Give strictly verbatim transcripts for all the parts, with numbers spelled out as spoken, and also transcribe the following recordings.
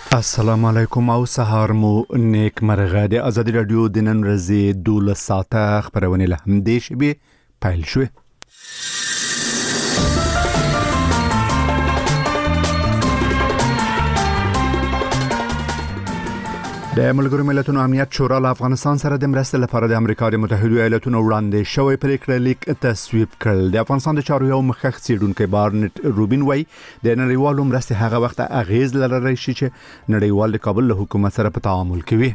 السلام علیکم او سهار مو نیک مرغه د ازادي رادیو د نن ورځې دوله ساعته خبرونه له همدې شبي پیل شوه. د ملګرو ملتونو امنیت شورا له افغانستان سره د مرستې لپاره د امریکا د متحده ایالاتونو وړاندې شوی پریکړه لیک تصویب کړ. د افغانستان د چارو یو مخکښ څېړونکی بارنټ روبین وایي د نړیوالو مرستې هغه وخت اغیز لرلی شي چې نړیوال د کابل له حکومت سره په تعامل کوي.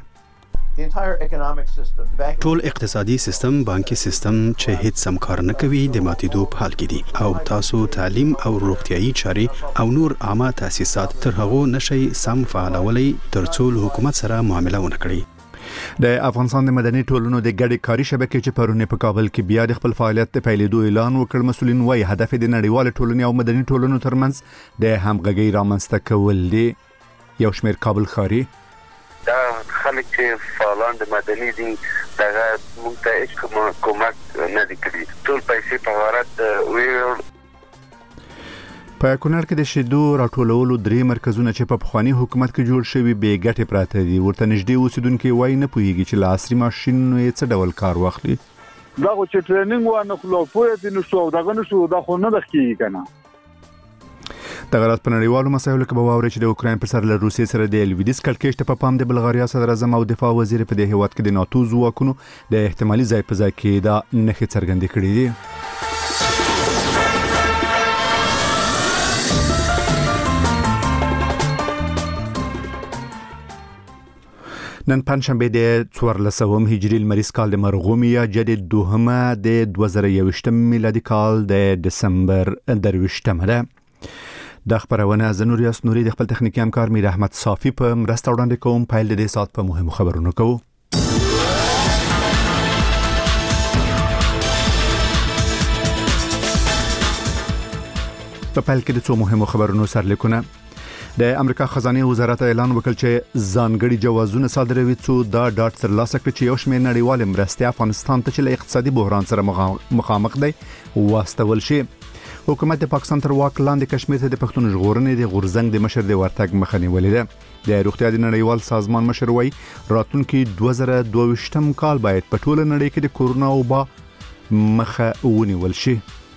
ټول اقتصادي سیستم، بانکي سیستم چې هیڅ سم کار نه کوي د ماتېدو په حال کې دي او تاسو تعلیم او روغتيایي چارې او نور عامه تاسیسات تر هغه نشي سم فعالولای ترڅو حکومت سره معامله ونه کړي. د افغانستان د مدني ټولنو د ګډې کاري شبکې چې پرونه په کابل کې بیا د خپل فعالیت په پیلېدو اعلان وکړ، مسؤلین وايي هدف د نړیوال ټولنې او مدني ټولنو ترمنځ د همغږي رامنځته کول دي. یو شمېر کابل ښاري دا خلک چې فعالان د مدني دي دغه موږ ته هیڅ کومک نه دي کړی، ټول پیسې په غارت ویل. په کونړ کې د شیدو راټولولو درې مرکزونه چې په پخوانی حکومت کې جوړ شوي بې ګټې پراته دي. ورته نږدې اوسیدونکي وایي نه پوهیږي چې له عصري ماشینونو یې څه ډول کار واخلي. دا خو چې ټریننګ وانه خلو پوهه دي نو شو دغه نشو دا خو نه دخیږي کنه. دغه راز په نړیوالو مسایلو کې به واوري چې د اوکراین پر سر له روسیې سره د الویدیس کړکېچ ته په پام د بلغاریا صدر اعظم او دفاع وزیر په دې هیواد کې د ناتو ځواکونو د احتمالي ځای په ځای کې دا نښې څرګندې کړې دي. نن پنځشنبه د څوارلسم هجري لمریز کال د مرغومي یا جدید دوهمه د دوه زره یوویشتم میلادي کال د دسمبر درویشتمه ده. د خبرونه از نوریاس نوري د خپل تخنیکی همکار میر احمد صافی په مرسته وړاندې کوم. پیل د دې سات په مهمو خبرونو کوو. په پیل کې د څو مهمو خبرونو سرلیکونه. د امریکا خزانه وزارت اعلان وکړ چې ځانګړي جوازونه صادروي څو دا ډاټ ترلاسه کړي چې یو شمېر نړیوال مرستې افغانستان ته چې له اقتصادي بحران سره مخامخ دی واستول شي. حکومت د پاکستان تر واک لاندې کشمیر ته د پښتون ژغورنې د غورزنګ د مشر د ورتګ مخه نیولې ده. د روغتیا د نړیوال سازمان مشر وایي راتلونکي دوه زره دوه ویشتم کال باید په ټوله نړۍ کې د کورونا وبا مخه ونیول شي.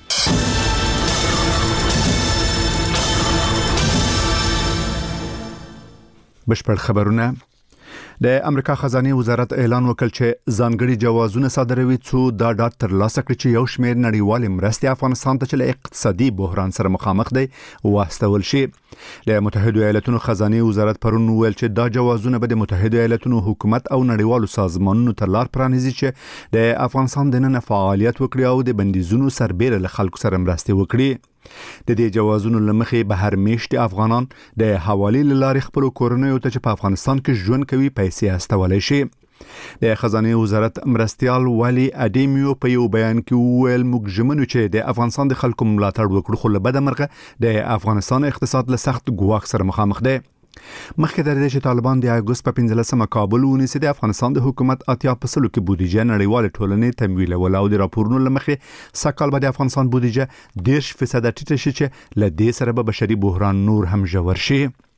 بشپړ خبرونه. د امریکا خزانه وزارت اعلان وکړ چې ځانګړي جوازونه صادروي څو دا ډاټ ترلاسه کړي چې یو شمېر نړیوال مرستې افغانستان ته چې له اقتصادي بحران سره مخامخ دی واستول شي. د متحده ایالاتونو خزانه وزارت پرون ویل چې دا جوازونه به د متحده ایالاتونو حکومت او نړیوالو سازمانونو ته لار پرانیزي چې د افغانستان د نن فعالیت وکړي او د بندیزونو سربېره له خلکو سره مرستې وکړي. د دې جوازونو لمخې بهر میشت افغانان د حوالې لارې خپل کورنیو ته چې په افغانستان کې ژوند کوي پیسې استولای شي. د خزانه وزارت مرستيال والی اډیمیو په یو بیان کې ویل موږ ژمنو چې د افغانستان د خلکو ملاتړ وکړو، خو له بده مرغه د افغانستان اقتصاد له سخت ګواښ سره مخامخ دی. مخکې د دې چې طالبان د اګوست په پنځلسمه کابل ونیسي، د افغانستان د حکومت اتیا په سلو کې بودیجه نړیوال ټولنې تمویلول او د راپورونو لمخې سکهال به د افغانستان بودیجه دېرش فیصد ټیټه شي چې له دې سره به بشري بحران نور هم ژور شي.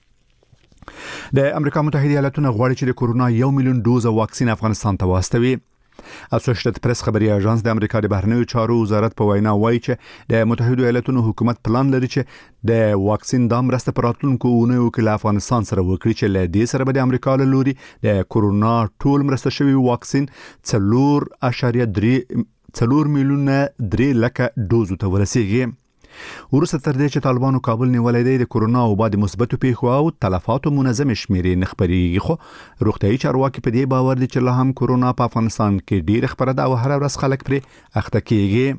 د امریکا متحده ایالاتونو غواړي چې د کورونا یو میلیون ډوز واکسین افغانستان ته واستوي. اسوسییټډ پریس خبري اژانس د امریکا د بهرنیو چارو وزارت په وینا وایي چې د متحده ایالاتونو حکومت پلان لري چې د واکسین د مرسته پراتونکو اونیو کې له افغانستان سره وکړي چې له دې سره به د امریکا له لوري د کورونا ټول مرسته شوی واکسین څلور اعشاریه درې څلور میلیونه درې لکه ډوز ته ورسیږي. ورسته تر دې چې طالبانو کابل نیولې دی د کورونا او بعد مثبتو پیښو او تلفاتو منظم شمیرې نخبريږي، خو روغتيایي چارواکي په دې باور دي چې له هم کورونا په افغانستان کې ډیر خبره ده او هر ورځ خلک پرې اخته کیږي.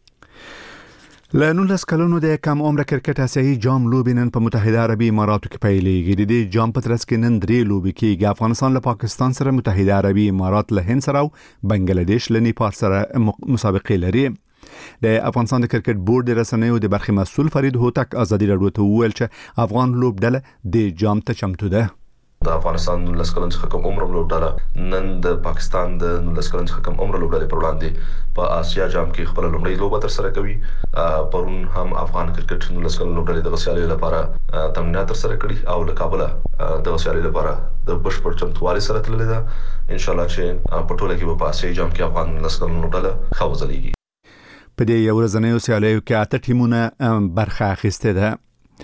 له نولس کلونو د کم عمر کرکټ آسیایي جام لوبې نن په متحده عربي اماراتو کې پیلېږي. د دې جام په ترڅ کې نن درې لوبې کېږي. افغانستان له پاکستان سره، متحده عربي امارات له هند سره او بنگلاديش له نیپال سره مسابقې لري. د افغانستان د کرکټ بورډ د رسنیو د برخې مسؤل فرید هوتک ازادي راډیو ته وویل چې افغان لوبډله د جام ته چمتو ده. د افغانستان نولس کلن څخه کوم عمر لوبډاله نن د پاکستان د نولس کلن څخه کوم عمر لوبډاله پر وړاندې په آسیا جام کې خپل لومړی لوبه تر سره کوي. پرون هم افغان کرکټ نولس کلن لوبډاله د غسیالي لپاره تمرینات تر سره کړي او له کابل د غسیالي لپاره د بشپړ چمتووالي سره تللی ده. ان شاء الله چې په ټوله کې په آسیا جام کې افغان نولس کلن لوبډاله خوځلېږي. په دې یو ورځنیو سیالیو کې اته ټیمونه برخه اخیسته ده.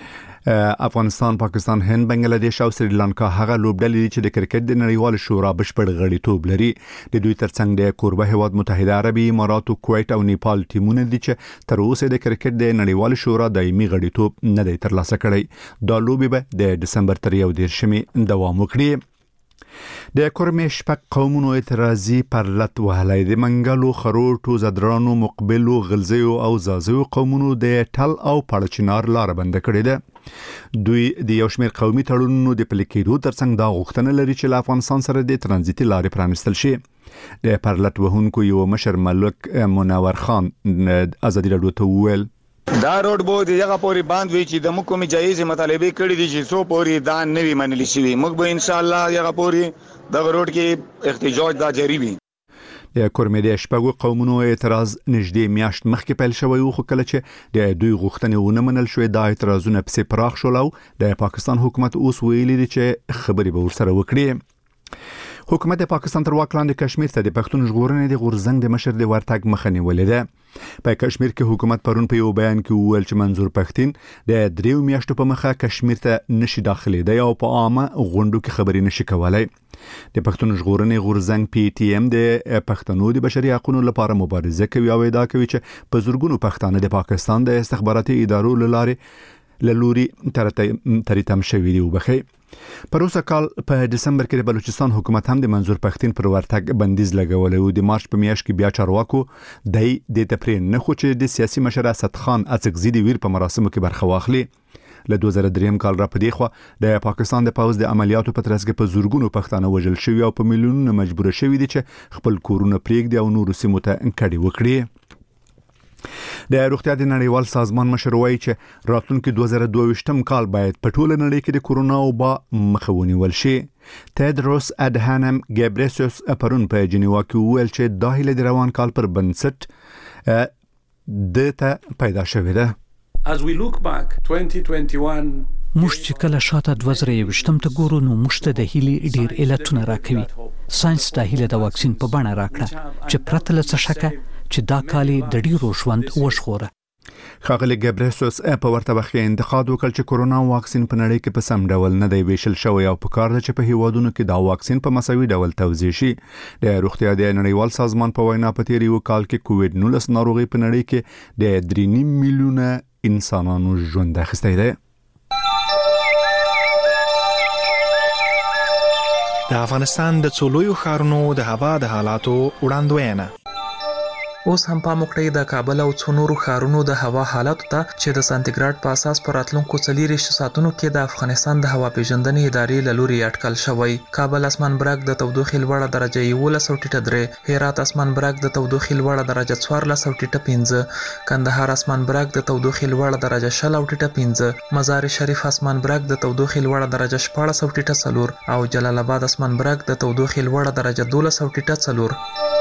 افغانستان، پاکستان، هند، بنگلاديش او سریلانکا هغه لوبډلې چې د کرکټ د نړیوال شورا بشپړ غړیتوب لري. د دوی ترڅنګ د کوربه هیواد متحده عربي امارات، کویت او نیپال ټیمونه دي چې تر اوسه د کرکټ د نړیوال شورا دایمي غړیتوب نه دی ترلاسه کړی. دا لوبې به د دسمبر تر یو دېرشمې دوام وکړي. د کورمې شپږ قومونو اعتراضي پرلت وهلی د منګلو، خروټو، زدرانو، مقبلو، غلزیو او زازیو قومونو د ټل او پړچنار لار بند کړې ده. دوی د یو شمېر قومي تړونونو د پلي کېدو ترڅنګ دا غوښتنه لري چې له افغانستان سره د ترانزیتي لارې پرانیستل شي. د پرلت وهونکو یو مشر ملک منور خان ازادي راډیو ته وویل دا روډ بو د یغه پوری باند وی چې د مکو جایز مطالبه کړي دي چې سو پوری دا نوی منل شي. موږ به ان شاء الله یغه پوری د روډ کې احتجاج دا جاری وي. د کورمې د شپږو قومونو اعتراض نږدې میاشت مخکې پیل شوی و، خو کله چې د دوی غوښتنې ونه منل شوې دا اعتراضونه پسې پراخ شول او د پاکستان حکومت اوس ویلي دی چې خبرې به ورسره وکړي. حکومت د پاکستان تر واک لاندې کشمیر ته د پښتون ژغورنې د غورزنګ د مشر د ورتګ مخه نیولې ده. په کشمیر کې حکومت پرون په یو بیان کې وویل چې منظور پښتين د دریو میاشتو په مخه کشمیر ته نشي داخلي او په عامه غونډو کې خبرې نشي کولای. د پښتون ژغورنې غورزنګ پی ټی ایم د پښتنو د بشري حقوقو لپاره مبارزه کوي او ادعا کوي چې په زورګونو پښتانه د پاکستان د استخباراتي ادارو لارې لوري ترتم شوی دی. وبخي پروسه کال په دسمبر کې د بلوچستان حکومت هم د منظور پښتين پر ورتګ بندیز لګولې او د مارچ په میاشت کې بیا چارواکو د د تپرین نه خو چې د سیاسي مشر اسد خان اڅکزي د ویر په مراسمو کې برخه واخلي. له دوه زره درې کال را پدې خو د پاکستان د پوز د عملیاتو په ترڅ کې په زورګونو پښتانه وژل شوی او په میلیونونو مجبور شوی دي چې خپل کورونه پرېږدي او نور سیمو ته انکړي وکړي. د روغتیا د نړیوال سازمان مشر وایي چې راتلونکي دوه زره دوه ویشتم کال باید په ټوله نړۍ کې د کورونا وبا مخه ونیول شي. تدروس ادهانم ګبریسوس پرون په جنیوا کې وویل چې دا هیله د روان کال پر بنسټ د ته پیدا شوې ده. As we look back twenty twenty-one موږ چې کله شاته دوه زره یوویشتم ته ګورو نو موږ ته د هیلې ډیر علتونه راکوي. ساينس د هیله د واکسین په بڼه راکړه چې پرته له څه شکه چې دا کالي د ډیرو ژوند وژغوره. ښاغلی ګبریسوس په ورته وخت کې انتقاد وکړ چې کورونا واکسین په نړۍ کې په سم ډول نه دی ویشل شوی او په کار ده چې په هیوادونو کې دا واکسین په مساوي ډول توزیع شي. د روغتیا د نړیوال سازمان په وینا په تیر یو کال کې کووډ نولس ناروغي په نړۍ کې د درې نیم میلیونه انسانانو ژوند اخیستی دی. د افغانستان د څولویو ښارونو د هوا د حالاتو وړاندوینه. اوس هم پام وکړئ د کابل او څو نورو ښارونو د هوا حالاتو ته چې د سانتیګراډ په اساس پر راتلونکو څلوېښتو ساعتونو کې د افغانستان د هوا پیژندنې ادارې له لوري اټکل شوی. کابل اسمان برګ د تودوخې لوړه درجه یولس او ټیټه درې، هرات اسمان برګ د تودوخې لوړه درجه څوارلس او ټیټه پنځه، کندهار اسمان برګ د تودوخې لوړه درجه شل او ټیټه پنځه، مزار شریف اسمان برګ د تودوخې لوړه درجه شپاړس او ټیټه څلور او جلال آباد اسمان برګ د تودوخې لوړه درجه دولس او ټیټه څلور.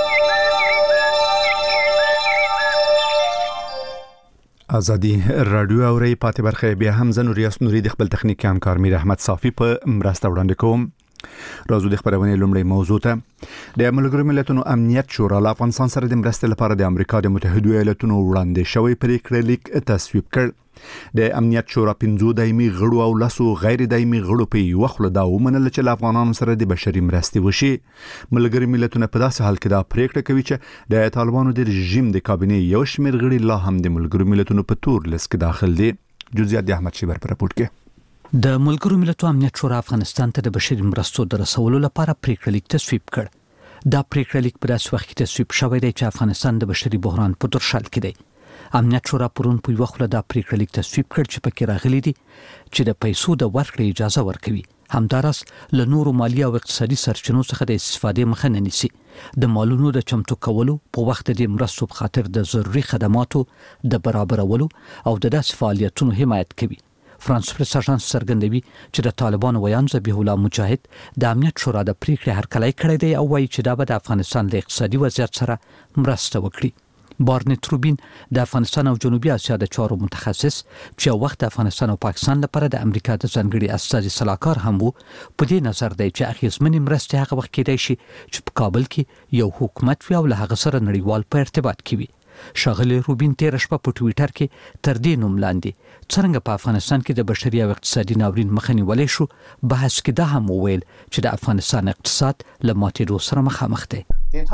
ازادي رادیو اوري پاتې برخه بیا هم زنو ریاست نوري د خپل تخنیکی همکار میر احمد صافي په مرسته وړاندې کوم. راځو د خبرونې لومړی موضوع ته. د ملګرو ملتونو امنیت شورا له افغانستان سره د مرستې لپاره د امریکا د متحده ایالاتونو وړاندې شوی پریکړه لیک تصویب کړ. د امنیت شورا پنځو دایمي غړو او لسو غیر دایمي غړو په یو خله دا ومنل چې له افغانانو سره د بشري مرستې وشي. ملګري ملتونه په داسې حال کې دا پریکړه کوي چې د طالبانو د رژیم د کابینې یو شمېر غړي لا هم د ملګرو ملتونو په تور لیست کې داخل دي. جزئیات د احمد شیبر پر راپورټ کې. د ملګرو ملتونو امنیت شورا افغانستان ته د بشري مرستو د رسولو لپاره پریکړه لیک تصویب کړ. دا پریکړه لیک په داسې وخت کې تصویب شوی دی چې افغانستان د بشري بحران په درشل کې دی. امنیت شورا پرون په یو خله دا پریکړه لیک تصویب کړ چې پکې راغلي دي چې د پیسو د ورکړې اجازه ورکوي، همدارس له نورو مالی او اقتصادي سرچینو څخه د استفادې مخه نه نیسي، د مالونو د چمتو کولو په وخت د مرستو په خاطر د ضروري خدماتو د برابرولو او د داسې فعالیتونو حمایت کوي. فرانس پریس اژانس څرګندوي چې د طالبانو ویان ذبیح الله مجاهد د امنیت شورا د پریکړې هرکلی کړی دی او وایي چې دا به د افغانستان له اقتصادي وضعیت سره مرسته وکړي. بارنت روبین د افغانستان او جنوبي اسیا د چارو متخصص چې یو وخت د افغانستان او پاکستان لپاره د امریکا د ځانګړي استازي سلاکار هم وو، په دې نظر دی چې اخیستمنې مرستې هغه وخت کېدای شي چې په کابل کې یو حکومت وي او له هغه سره نړیوال په ارتباط کې وي. شاغلی روبین تیر شپه په ټویټر کې تر دې نوم لاندې څنګه په افغانستان کې د بشري او اقتصادي ناورین مخه نیولای شو، بحث کې دا هم وویل چې د افغانستان اقتصاد له ماتېدو سره مخامخ دی.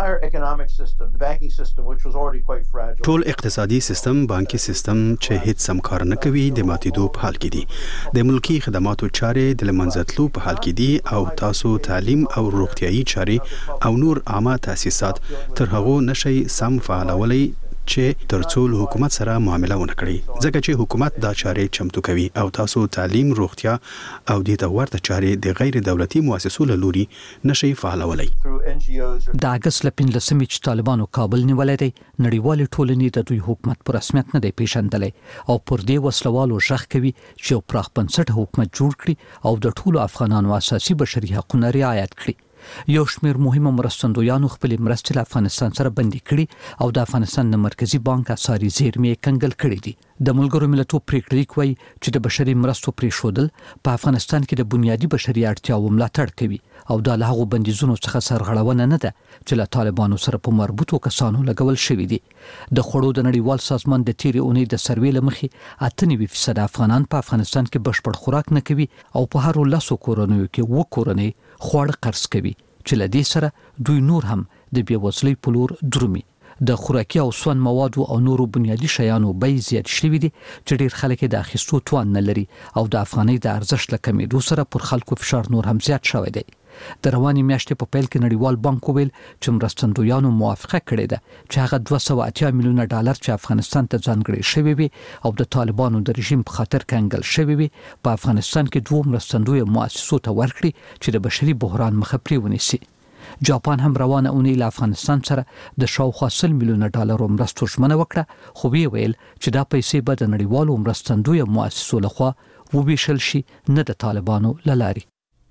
ټول اقتصادي سیستم، بانکي سیستم چې هیڅ سم کار نه کوي د ماتېدو په حال کې دي. د ملکی خدماتو چارې د لمنځتلو په حال کې دي او تاسو تعلیم او روغتیايي چارې او نور عامه تاسیسات تر هغه نشي سم فعالولای چې ترڅو حکومت سره معامله ونه کړي، ځکه چې حکومت دا چارې چمتو کوي او تاسو تعلیم، روغتیا او د ورته چارې د غیر دولتي مؤسسو له لوري نشي فعالولای. د اگست لپاره چې طالبانو کابل نیولای دی، نړیوال ټولنې د دوی حکومت پر رسمیت نه دی پیژندلی او پر دې وسلوالو ژغ کوي چې یو پراخ بنسټ حکومت جوړ کړي او د ټولو افغانانو اساسي بشري حقوقونه رعایت کړي. یو شمېر مهمه مرستندویانو خپلې مرستې له افغانستان سره بندي کړي او د افغانستان د مرکزي بانک اساري زیرمې کنګل کړي دي. د ملګرو ملتونو پریکړه کوي چې د بشري مرستو پریښودل په افغانستان کې د بنیادي بشري اړتیاو ملاتړ کوي او د هغو بندیزونو څخه سرغړونه نه ده چې له طالبانو سره په مربوطو کسانو لګول شوی دي. د خوړو د نړیوال سازمان د تیرې اونۍ د سروې له مخې اته نوي فیصد افغانان په افغانستان کې بشپړ خوراک نه کوي او په هر لسو کورنیو کې و کورنۍ خواړه قرض کوي چې له دې سره دوی نور هم د بېوزلۍ په لور درومي. د خوراکي او سون موادو او نورو بنیادي شیانو بیې زیات شوي دي چې ډېر خلک د اخیستو توان نه لري او د افغانۍ د ارزښت له کمېدو سره پر خلکو فشار نور هم زیات شوی دی. د روانې میاشتې په پیل کې نړیوال بانک ویل چې مرستندویانو موافقه کړې ده چې هغه دوه سوه اتیا میلیونه ډالر چې افغانستان ته ځانګړي شوي وي او د طالبانو د رژیم په خاطر کنګل شوي وي په افغانستان کې دوه مرستندوی مؤسسو ته ورکړي چې د بشري بحران مخه پرې ونیسي. جاپان هم روانه اونۍ له افغانستان سره د شاوخوا سل میلیونه ډالرو مرستو ژمنه وکړه، خو ویې ویل چې دا پیسې به د نړیوالو مرستندویو مؤسسو لخوا وویشل شي، نه د طالبانو له لارې.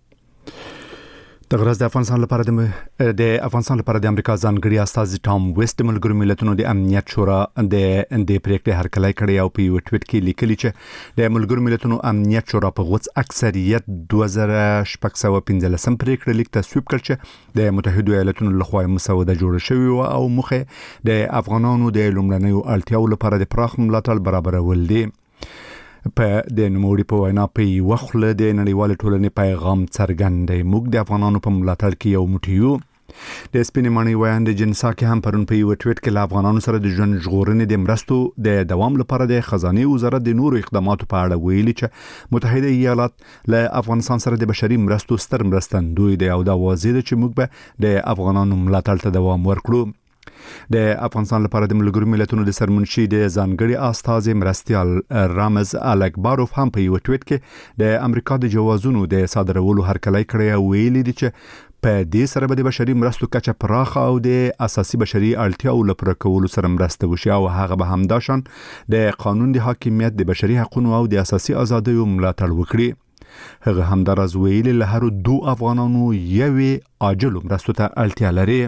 د غرض د افغانستان لپاره د د افغانستان لپاره د امریکا ځانګړي استازي ټام ویسټ د ملګرو ملتونو د امنیت شورا د د پریکړې هرکلی کړی او په یو ټویټ کې لیکلي چې د ملګرو ملتونو امنیت شورا په غوڅ اکثریت دوه زره شپږ سوه پنځلسم پریکړه لیک تصویب کړ چې د متحده ایالاتونو لخوا مسوده جوړه شوې او مخه د افغانانو د لومړنیو اړتیاو لپاره د پراخ ملاتړ برابرول دي. په د نوموړي په وینا په یوه خوله د نړیوال ټولنې پیغام څرګند دی، موږ د افغانانو په ملاتړ کې یو موټی یو. د سپینې ماڼۍ ویاند جنسا کې هم پرون په یو ټویټ کې له افغانانو سره د ژوند ژغورنې د مرستو د دوام لپاره د خزانه وزارت د نورو اقداماتو په اړه ویلي چې متحده ایالات له افغانستان سره د بشري مرستو ستر مرستندوی دی او دا واضح ده چې موږ به د افغانانو ملاتړ ته دوام ورکړو. د افغانستان لپاره د ملګرو ملتونو د سرمنشي د ځانګړي استازي مرستيال رامز الکباروف هم په یو ټویټ کې د امریکا د جوازونو د صادرولو هرکلی کړی او ویلي دي چې په دې سره به د بشري مرستو کچه پراخه او د اساسي بشري اړتیاو لپاره کولو سره مرسته وشي او هغه به همداشان د قانون د حاکمیت، د بشري حقوقو او د اساسي ازادیو ملاتړ وکړي. هغه همدارز ویلي له هر دوه افغانانو یوې عاجل مرستو ته اړتیا لري.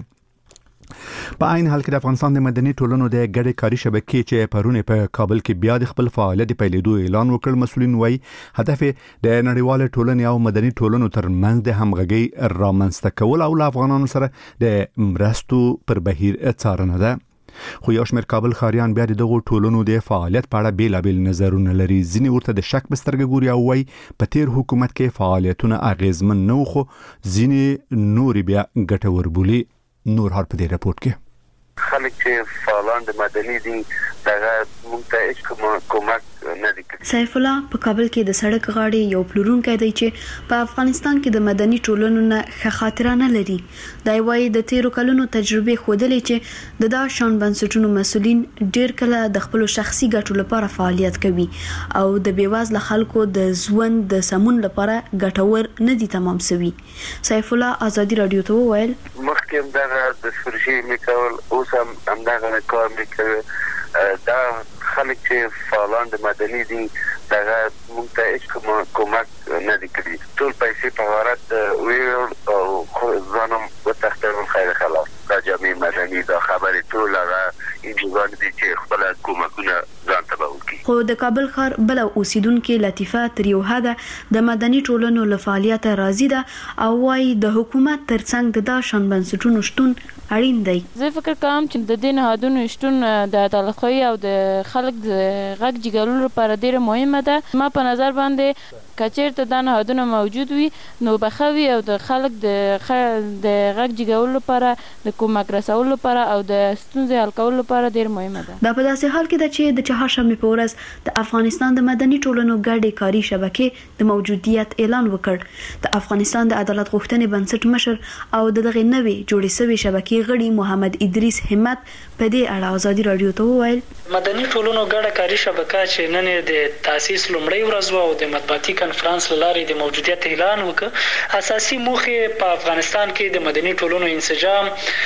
په عین حال کې د افغانستان د مدني ټولنو د ګډې کاري شبکې چې پرونه په کابل کې بیا د خپل فعالیت پیلېدو اعلان وکړ، مسؤلین وایي هدف د نړیوال ټولنې او مدني ټولنو ترمنځ د همغږۍ رامنځته کول او له افغانانو سره د مرستو پر بهیر څارنه ده. خو یو شمېر کابل ښاریان بیا دغه ټولنو د فعالیت په اړه بیلابیل نظرونه لري. ځینې ورته د شک په سترګه ګوري او وایي په تیر حکومت کې فعالیتونه اغیزمن نه وو، خو ځینې نورې بیا ګټور بولي. نور هر په دې راپورټ کې خلک چې فعالان د مدني دي دغه موږ ته هیڅ کومک نه دي کړی. سیف الله په کابل کې د سړک غاړې یو پلورونکی دی چې په افغانستان کې د مدني ټولنو نه ښه خاطره نه لري. دا وايي د تیرو کلونو تجربه ښودلې چې د دا شان بنسټونو مسؤلین ډېر کله د خپل شخصي ګټو لپاره فعالیت کوي او د بیوازله خلکو د ژوند د سمون لپاره ګټور نه دي تمام شوی. سیف الله ازادي رادیو ته وویل مخکې دغه د سورشي میکول اوس هم همدغه کار میکوي. دا خلک چې فعالان د مدني دي دغه موږ ته هیڅ کومک نه دي کړی. ټول پیسې په غارت ویل او ځانم وتښتل خیر خلاص. دا جامع مدني دا خبرې ټول هغه انجوګان دي چې خپل کومکونه ځان ته وکړي. خو د کابل ښار بل اوسیدونکو لطیفه تر یو حده د مدني ټولنو له فعالیت راضي ده او وايي د حکومت ترڅنګ د داشان بنسټونو شتون اړین دی. زه فکر کوم چې د دې نهادونو شتون د عدالت خوي او د خلک د غږ جګړو لپاره ډیره مهمه ده. ما په نظر باندې کچېرته د نهادونو موجود وي نو بخوي او د خلک د د غږ جګړو لپاره د کومک رسولو لپاره او د ستونزې حل کولو لپاره ډیر مهمه ده. دا په داسې حال کې ده چې د چهارشنبه په ورځ د افغانستان د مدني ټولنو ګډې کاري شبکې د موجودیت اعلان وکړ. د افغانستان د عدالت غوښتنې بنسټ مشر او دغه نوې جوړې شوې شبکې غړي محمد ادریس همت په دې اړه ازادي رادیو ته وویل مدني ټولنو ګډه کاري شبکه چې نن د تاسیس لومړی ورځ او د مطبوعاتي کنفرانس لارې د موجودیت اعلان وکړ. اساسي موخه په افغانستان کې د مدني ټولنو انسجام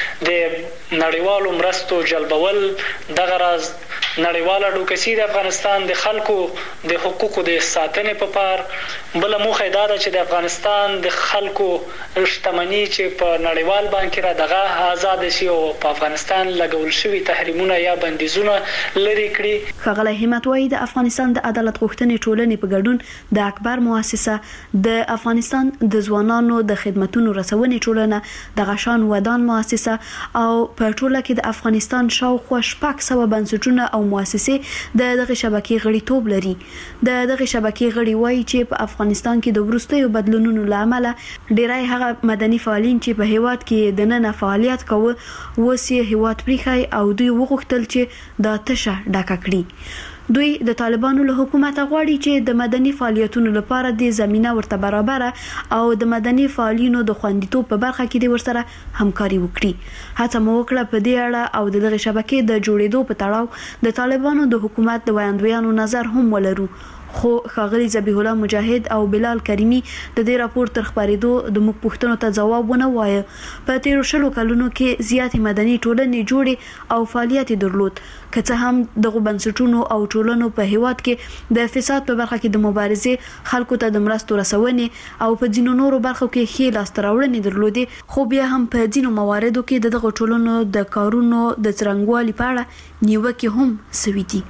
د نړیوالو مرستو جلبول دغه راز نړیواله ډوکسي د افغانستان د خلکو د حقوقو د ساتنې په پار بل موخه دا ده چې د افغانستان د خلکو شتمنۍ چې په نړیوال بانک را دغه آزاد شي او په افغانستان لګول شوی تحریمونه یا بندیزونه لري کړي. ښاغلی همت وايي د افغانستان د عدالت غوښتنې ټولنې په ګډون د اکبر مؤسسه د افغانستان د ځوانانو د خدماتو رسونې ټولنه د غشان ودان مؤسسه او په ټوله کې د افغانستان شاوخوا شپږ سوه بنسټونه او مؤسسې د دغه شبکې غړیتوب لري. د دغه شبکې غړي وایي چې په افغانستان کې د وروستیو بدلونونو لامل ډیری هغه مدني فعالین چې په هیواد کې د نن فعالیت کوي وسی هیواد پریخي او دوی وغوښتل چې دا تشه ډاکه کړي. دوی د طالبانو له حکومت غواړي چې د مدني فعالیتونو لپاره د زمينه ورته برابر او د مدني فعالینو د خوندیتوب په برخه کې د ورسره همکاري وکړي. هڅه مو وکړه په دې اړه او دغه شبکې د جوړېدو په تړاو د طالبانو د حکومت د وړاندوینو نظر هم ولرو. خو ښاغلي ذبیح الله مجاهد او بلال کریمی د دې راپور تر خبرېدو د موږ پوښتنو ته ځواب ونه وایه. په تیرو شلو کلونو کې زیاتې مدني ټولنې جوړې او فعالیت درلود که څه هم دغه بنسټونو او ټولنو په هیواد کې د فساد په برخه کې د مبارزې خلکو ته د مرستو رسونې او په ځینو نورو برخو کې ښې لاسته راوړنې درلودې خو بیا هم په ځینو مواردو کې دغه ټولنو د کارونو د څرنګوالي په اړه نیوکې هم سوي دي.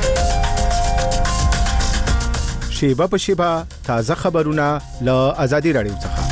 شیبه په شیبه تازه خبرونه له آزادي رادیو څخه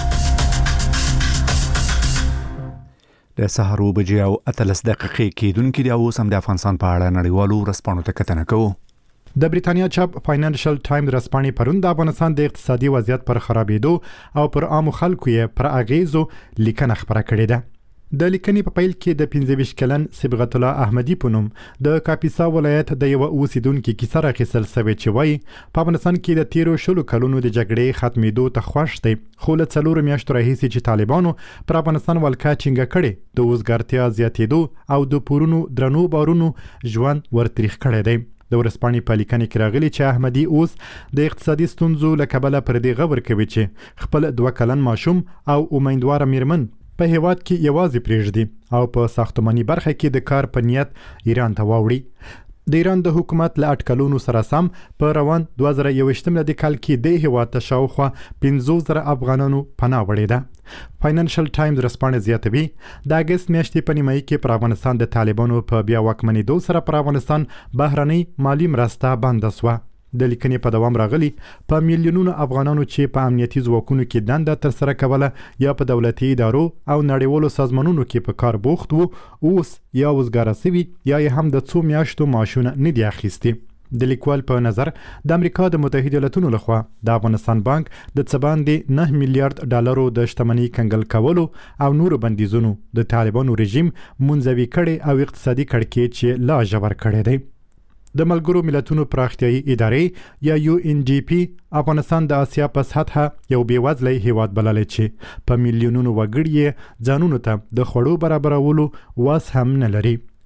د سهار بجې او اتلس دقیقې کېدونکې دی. اوس هم د افغانستان په اړه نړیوالو ورځپاڼو ته کتنه کوو. د بریتانیا چاپ فاینانشل ټایمز ورځپاڼې پرون د افغانستان د اقتصادي وضعیت پر خرابېدو او پر عامو خلکو یې پر اغیزو لیکنه خبره کړې ده. د لیکنې په پیل کې د پنځه ویشت کلن صبغت الله احمدي په نوم د کاپیسا ولایت د یو اوسیدونکو کیسه راخیستل شوې چې وایي په افغانستان کې د تیرو شلو کلونو د جګړې ختمېدو ته خوښ دی خو له څلورو میاشتو راهیسې چې طالبانو پر افغانستان ولکه ټینګه کړې د وزګارتیا زیاتېدو او د پورونو درنو بارونو ژوند ورتریخ کړی دی. د ورځپاڼې په لیکنه کې راغلي چې احمدي اوس د اقتصادي ستونزو له کبله پر دې غبر کوي چې خپل دوه کلن ماشوم او امیدواره میرمن په هیواد کې یوازې پرېږدي او په ساختماني برخه کې د کار په نیت ایران ته واوړي. د ایران د حکومت له اټکلونو سره سم په روان دوه زره یوویشتم د کال کې د هیواد ته شاوخوا پنځوس زره افغانانو پناه وړې ده. فاینانشل ټایمز ورځپاڼه زیاتوي د اګست میاشتې په نیمایي کې پر افغانستان د طالبانو په بیا واکمنېدو سره پر افغانستان بهرنۍ مالی مرسته بنده شوه. د لیکنې په دوام راغلي په میلیونونو افغانانو چې په امنیتي ځواکونو کې دنده ترسره کوله یا په دولتي ادارو او نړیوالو سازمانونو کې په کار بوخت وو اوس یا وزګاره سوي یا یې هم د څو میاشتو معاشونه نه دي اخیستي. د لیکوال په نظر د امریکا د متحده ایالاتونو لخوا د افغانستان بانک د څه باندې نه میلیارډ ډالرو د شتمنۍ کنګل کولو او نورو بندیزونو د طالبانو رژیم منځوي کړي او اقتصادي کړکېچ لا ژور کړی دی. د ملګرو ملتونو پراختیایي ادارې یا یو ان ډي پی افغانستان د آسیا په سطحه یو بیوزلی هیواد بللی چې په میلیونونو وګړي ځانونو ته د خوړو برابرولو واس هم نه لري.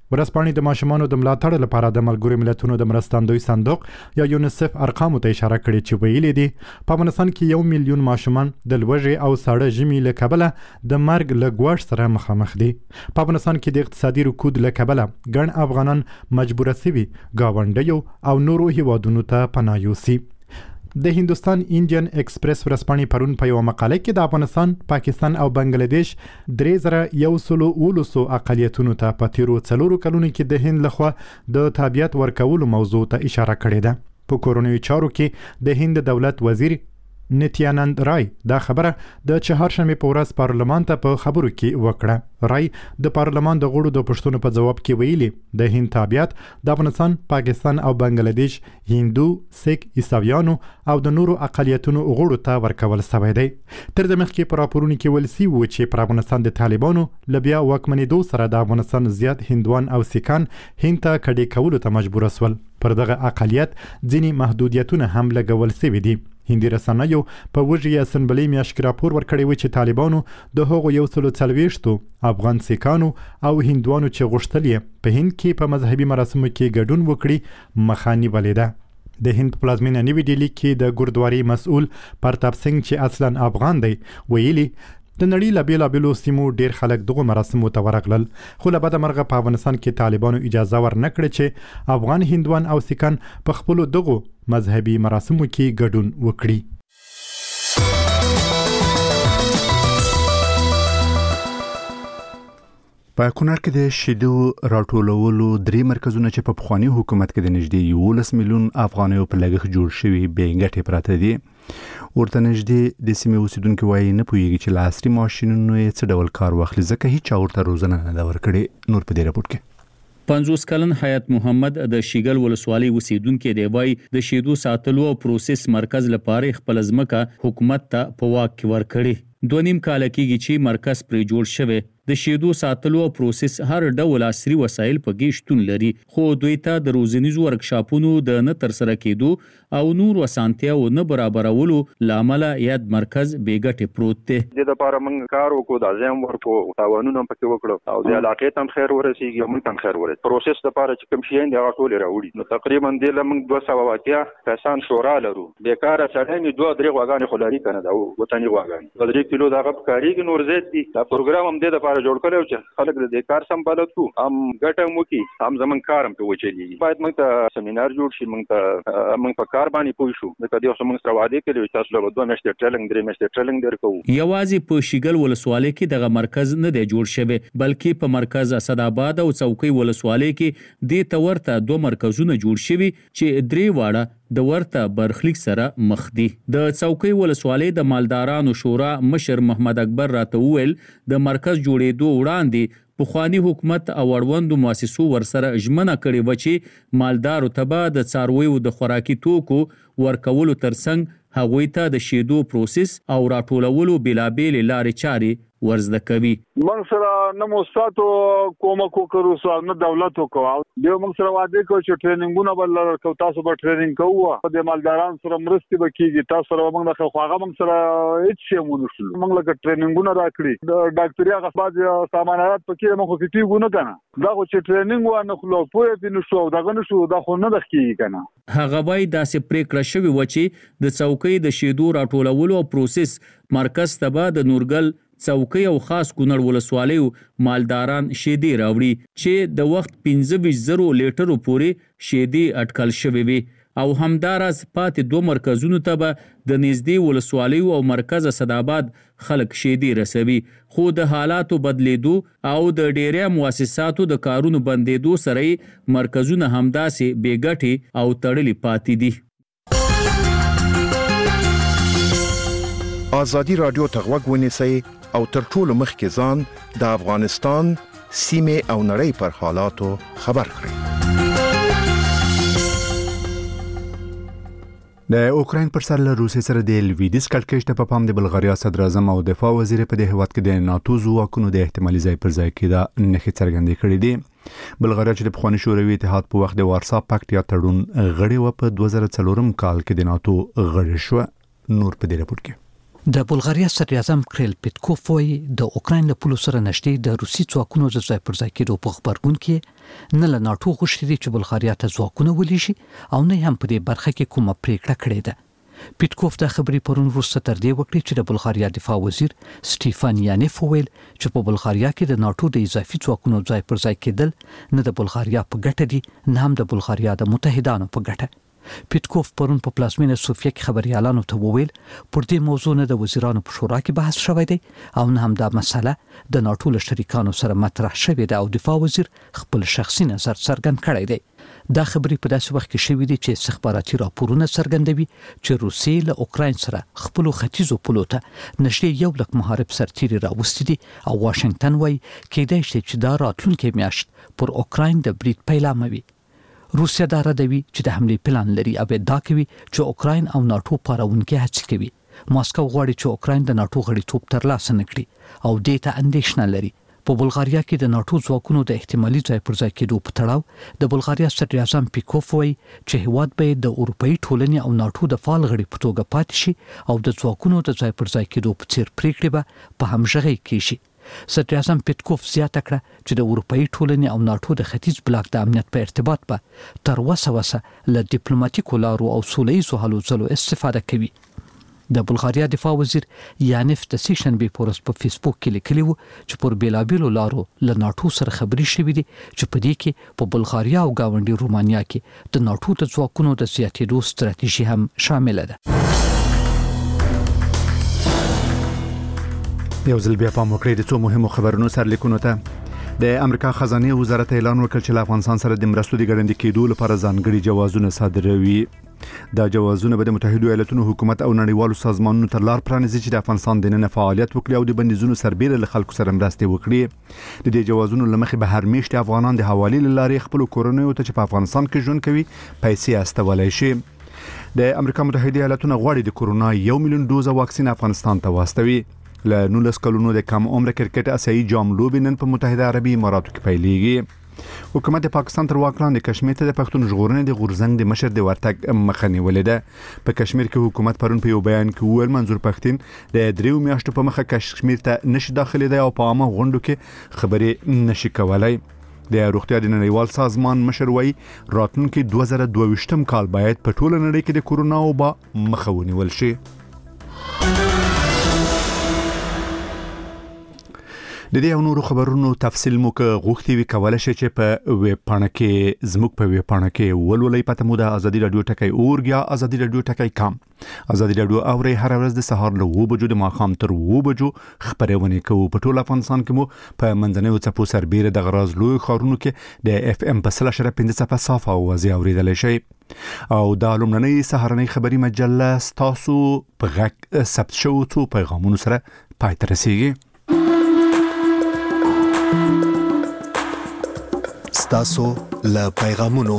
ورځپاڼې د ماشومانو د ملاتړ لپاره د ملګرو ملتونو د مرستندوی صندوق یا یونیسف ارقامو ته اشاره کړې چې ویلي دي په افغانستان کې یو میلیون ماشومان د لوږې او ساړه ژمي له کبله د مرګ له ګواښ سره مخامخ دي. په افغانستان کې د اقتصادي رکود له کبله ګڼ افغانان مجبوره سوي ګاونډیو او نورو هیوادونو ته پناه یوسي. د هندوستان انډین ایکسپریس ورځپاڼې پرون په یو مقاله کې د افغانستان، پاکستان او بنگلاديش درې زره یو سلو اولسو اقلیتونو ته په تیرو څلورو کلونو کې د هند لخوا د تابعیت ورکولو موضوع ته اشاره کړې ده. په کورونیو چارو کې د هند دولت وزیر نتیانند رای دا خبره د چهارشنبه په ورځ پارلمان ته په خبرو کې وکړه. رای د پارلمان د غړو د پښتنو په جواب کې ویلي د هند تابعیت د افغانستان، پاکستان او بنگلاديش هندو، سیک، عیسویانو او د نورو اقلیتونو غړو ته ورکول شوی دی. تر د مخکې په راپورونو کې ویل شوي و چې پر افغانستان د طالبانو له بیا واکمنېدو سره د افغانستان زیات هندوان او سیکان هند ته کډې کولو ته مجبور شول. پر دغه اقلیت ځینې محدودیتونه هم لګول شوي دي. هندي رسنیو په وږي اسمبلی میاشت راپور ورکړی و چې طالبانو د هغو یو سلو څلوېښتو افغان سیکانو او هندوانو چې غوښتل یې په هند کې په مذهبي مراسمو کې ګډون وکړي مخه نیولې ده. د هند په پلازمینه نوې ډیلي کې د ګوردواري مسؤل پرتاپ سنګ چې اصلا افغان دی ویلي د نړۍ له بیلابیلو سیمو ډیر خلک دغه مراسمو ته ورغلل، خو له بده مرغه په افغانستان کې طالبانو اجازه ورنکړه چې افغان هندوان او سیکان په خپلو دغو مذهبي مراسمو کې ګډون وکړي. په کونړ کې د شیدو راټولولو درې مرکزونه چې په پخوانی حکومت کې د نږدې یولس میلیون افغانیو په لګښت جوړ شوي بې ګټې پراته دي. ورته نږدې د سیمې اوسیدونکو وایي نه پوهیږي چې له عصري ماشینونو یې څه ډول کار واخلي ځکه هیچا ورته روزنه نه ده ورکړې. نور په دې راپور کې پنځوس کلن حیات محمد د شیګل ولسوالۍ اوسیدونکو دی، وایي د شیدو ساتلو او پروسس مرکز لپاره خپل ځمکه حکومت ته په واک کې ورکړي. دوه نیم کال کېږي چې مرکز پرې جوړ شوی. د شیدو ساتلو او پروسس هر ډول عصري وسایل په کې شتون لري، خو دوی ته د روزنیزو ورکشاپونو د نه تر سره کېدو او نور اسانتیاو نه برابرولو لامل یاد مرکز بې ګټې پروت دی. د لپاره موږ کار وکړو، د ځم ورکو تاوانونه پکې وکړو او د علاقې تم خیر ورسیږي، موږ تم خیر ورسیږي. پروسس لپاره چې کوم شي دی هغه ټول راوړي. نو تقریبا د لمن دوه سوه واتیا کسان شورا لرو. بیکاره سړی می دوه درې غواګانې خلاري کنه دا وطني غواګانې درې کیلو دغه کاریږي نور زیات دي. دا پروګرام هم د لپاره جوړ کړو چې خلک د کار سم بلد کو هم ګټه مو کی هم زمون کارم په وچلی. باید موږ ته سیمینار جوړ شي، موږ ته موږ په کار باندې پوه شو. د کدی اوس موږ سره وعده کړی چې تاسو له دوه میاشتې ټریننګ درې میاشتې ټریننګ درکو. یوازې په شیګل ولسوالۍ کې دغه مرکز نه دی جوړ شوی، بلکې په مرکز اسداباد او څوکۍ ولسوالۍ کې د تورته دوه مرکزونه جوړ شوي چې درې واړه د ورته برخلیک سره مخ دي. د څوکۍ ولسوالۍ د مالدارانو شورا مشر محمد اکبر راته وویل د مرکز جوړېدو وړاندې پخوانی حکومت او اړوندو مؤسسو ورسره ژمنه کړې و چې مالدارو ته به د څارویو د خوراکي توکو ورکولو ترڅنګ هغوی ته د شیدو پروسس او راټولولو بېلابېلې لارې چارې ورزده کوي. موږ سره نه موسساتو کومک وکړو، سو نه دولت وکړو. دیو موږ سره وعده کوي چې ټریننګونه بل لرو، تاسو به ټریننګ کوو، د مالداران سره مرستې وکړي، تاسو سره موږ د خواغه موږ سره هیڅ شی مونږ نشو. موږ لکه ټریننګونه راکړي د ډاکټریا غصباج سامانات پکې موږ خو کیږو نه کنه. دا چې ټریننګ و نه خلو پوهه دي نشو دغه نشو دا خو نه دخکې کنه. هغه وای داسې پریکړه شوی و چې د څوکۍ د شیدو راټولولو او پروسس مرکز ته به د نورګل څوکۍ او خاص کونړ ولسوالیو مالداران شیدې راوړي چې د وخت پنځه ویشت زرو لیټرو پورې شیدې اټکل شوی وي او همداراز پاتې دوه مرکزونو ته به د نږدې ولسوالیو او مرکز اسداباد خلک شیدې رسوي. خو د حالاتو بدلیدو او د ډیری مؤسساتو د کارونو بندیدو سره مرکزونه همداسې بې ګټې او تړلي پاتې دي. آزادی رادیو ته غوږ ونیسئ او تر ټولو مخکې ځان د افغانستان سیمې او نړۍ پر حالاتو خبر کړئ. د اوکراین پر سر له روسیې سره د لویدیځ کړکېچ ته په پام د بلغاریا صدر اعظم او دفاع وزیر په دې هیواد کې د ناتو ځواکونو د احتمالي ځای پر ځای کېدا نښې څرګندې کړې دي. بلغاریا چې د پخواني شوروي اتحاد په وخت د وارسا پاکټ یا تړون غړې و په دوه زره څلور کال کې د ناتو غړې شو. نور په دې راپور کې د بلغاریا صدر اعظم کریل پیتکوف وایي د اوکراین له پولو سره نشټې د روسي ځواکونو د ځای پر ځای کېدو په خبرګون کې نه له ناټو غوښتي دي چې بلغاریا ته ځواکونه ولېږي او نه هم په دې برخه کې کومه پریکړه کړې ده. پیتکوف د خبري پرون وروسته تر دې وکړي چې د بلغاریا دفاع وزیر سټيفان یانیف وویل چې په بلغاریا کې د ناټو د اضافي ځواکونو ځای پر ځای کېدل نه د بلغاریا په ګټه دي نه هم د بلغاریا د متحدانو په ګټه. پیتکوف پرون په پلازمینه سوفیا کې خبريالانو ته وویل پر دې موضوع نه د وزیرانو په شورا کې بحث شوی دی او نه هم دا مسله د ناټو له شریکانو سره مطرح شوې ده او دفاع وزیر خپل شخصي نظر څرګند کړی دی. دا خبرې په داسې وخت کې شوې دي چې استخباراتي راپورونه څرګندوي چې روسیې له اوکراین سره خپل ختیځو پولو ته نشټې یو لک محارب سرتیري راوستي دي او واشنگټن وايي کېدای شي چې دا راتلونکي میاشت پر اوکراین د برید پیلامه وي. روسیا دا ردوي چې د حمله پلان لري او دا کوي چې اوکراین او ناټو پاروونکي هڅه کوي. ماسکو غواړي چې اوکراین د ناټو غړیتوب ترلاسه نکړي او دې ته اندېښنه لري. په بلغاریا کې د ناټو ځواکونو د احتمالي ځای پر ځای کېدو په تړاو د بلغاریا صدر اعظم پیکوف وایي چې هیواد به د اروپאי ټولنې او ناټو د فعال غړي په توګه پاتې شي او د ځواکونو د ځای پر ځای کېدو په څیر پریکړې به په همغږۍ کې شي. صدر اعظم پیتکوف زیاته کړه چې د اروپאי ټولنې او ناټو د ختیځ بلاک د امنیت په ارتباط به تر وسه وسه له ډیپلوماټیکو لارو او سوله‌ییزو هلو ځلو استفاده کوي. د بلغاریا دفاع وزیر یانیف د سیشنبې په ورځ په فیسبوک کې لیکلی و چې پر بیلابیلو لارو له ناټو سره خبرې شوې دي چې په دې کې په بلغاریا او گاونډي رومانیا کې د ناټو د ځواکونو د زیاتېدو ستراتیژي هم شامل ده. یو ځل بیا پام وکړئ د څو مهمو خبرونو سرلیکونو ته. د امریکا خزانه وزارت اعلان وکړ چې له افغانستان سره د مرستو د ګړندې کېدو لپاره ځانګړي جوازونه صادروي. دا جوازونه به د متحده ایالاتونو حکومت او نړیوالو سازمانونو تر لار پرانیزي چې د افغانستان د نن فعالیت وکړي او د بندیزونو سربېره له خلکو سره مرسته وکړي. د دې جوازونو لمخې به هر میاشت افغانان د حوالې لارې خپل کورنیو ته چې په افغانستان کې ژوند کوي پیسې استولای شي. د امریکا متحده ایالاتونو غواړي د کورونا یو میلیون دوزه واکسین افغانستان ته واستوي. له نولس کلونو د کم عمر کرکټ اسیایي جام لوبې نن په متحده عربي اماراتو کې پیلېږي. حکومت پاکستان تر واک لاندې کشمیر ته د پښتون ژغورنې د غورزنګ د مشر د ورتګ مخه نیولې ده. په کشمیر کې حکومت پرون په یو بیان کې وویل منظور پښتين د دریو میاشتو په مخه کشمیر ته نشي داخلي دی او په عامه غونډو کې خبرې نشي کولای. د روغتیا د نړیوال سازمان مشر وایي راتلونکي دوه زره دوه ویشتم کال باید په ټوله نړۍ کې د کورونا وبا مخه ونیول شي. د دې او نورو خبرونو تفصیل مو که غوښتي وي کولای شئ چې په ویب پاڼه کې زموږ په ویب پاڼه کې ولولئ. پته مو د ازادي رادیو ټکی اورګ یا ازادي رادیو ټکی کام. ازادي رادیو اوري هر ورځ د سهار له اوه بجو د ماښام تر اوه بجو خبرونه کوو. په ټول افغانستان کې مو په منځنیو څپو سربېره د غراز لوی ښارونو کې د اف ام په سل شره پنځه څپه صافه اوازې اوریدلی شئ. او دا لومړنۍ سهارنۍ خبري مجله ستاسو په غږ ثبت شوو څو پیغامونو سره پای ته رسیږي. ستاسو له پیغامونو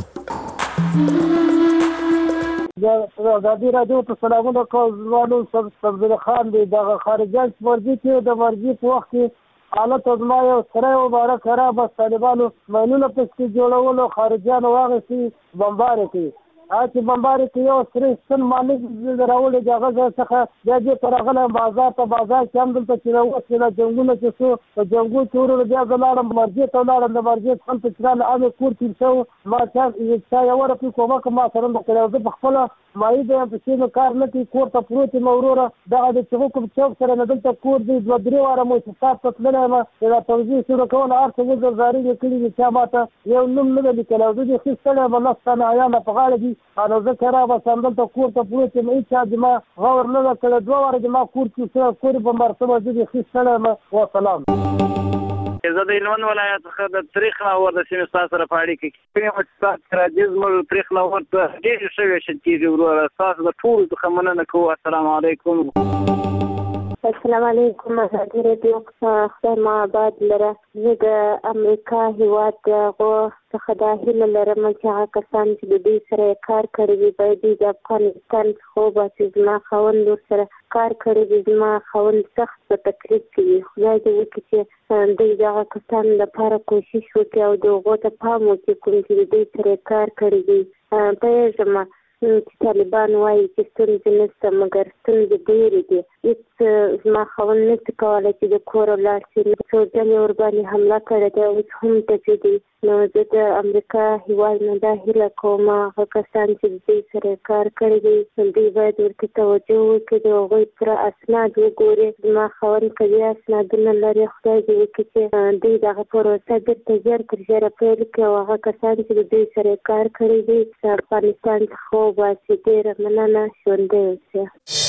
د ازادي رادیو ته سلامونه کوم. زمانو سبزل خان دی د خارجان مرګي کې د مرګي په وخت کې حالت ازما یو سره مبارک خراب طالبانو مینونه پکې جوړولو خارجان واغسي بمبار کوي. اته بمبار کوي او سره سن مالک راول د غزا څخه د دې پرغله بازار ته بازار کې هم دلته چې راوځي نه جنگونه چې سو په جنگو تورو بیا زلاړم مرګي ته لاړم د مرګي څخه په ځان امه کور کې شو ما چې یو ځای ورته کومه ما سره وکړو د خپل مای دې په څیر کار نه کوي کور ته پروت موروره دا د چوکو چوک سره نه دلته کور دی د درې واره مو چې تاسو تلنه ما دا توجیه شروع کول ارته د زاري کې چې ماته یو نوم نه لیکلو د دې خستله بلستانه ایامه په غاړه دي انا ذکر ابا سندل ته کور ته پروت مې چې ما غور نه کړ دوه واره ما کور کې سره کور په مرتبه دې خستله و سلام. زه د هلمند ولایت څخه د تاریخ ناور د سیمې ستاسو سره په اړیکه کې په مستقر راځي زموږ تاریخ ناور ته ډېر شوی شي چې وروره تاسو د ټول څخه مننه کوم. السلام علیکم. السلام علیکم. ازادي رادیو خبر ما بعد لره زه د امریکا هیواد غو څخه د هیله لرم چې هغه کسان چې د دې سره کار کړی وي باید د افغانستان خو باسي زما خوند سره کار کړی وي. زما خوند سخت په تکلیف کې خدای دې وکړي چې دوی دغه کسان لپاره کوشش وکړي او د هغو ته پام وکړي کوم چې د دې سره کار کړی وي. پوهېږم چې طالبان وایي چې ستونزې نشته مګر ستونزې ډېرې دي. هېڅ اوس زما خاوند نشي کولی چې د کور ولاړ شي، څو ځلې ورباندې حمله کړې ده، اوس هم ټپي دي. نو زه د امریکا هېواد نه دا هیله کوم هغه کسان چې د دوی سره کار کړی دی دوی باید ورته توجه وکړي، د هغوی پوره اسناد وګوري. زما خاوند که بیا اسنادونه لري خدای دې وکړي چې دوی دغه پروسه بېرته ژر تر ژره پیل کړي او هغه کسان چې د دوی سره کار کړی دی افغانستان څخه وباسي. ډېره مننه، ژوندی اوسئ.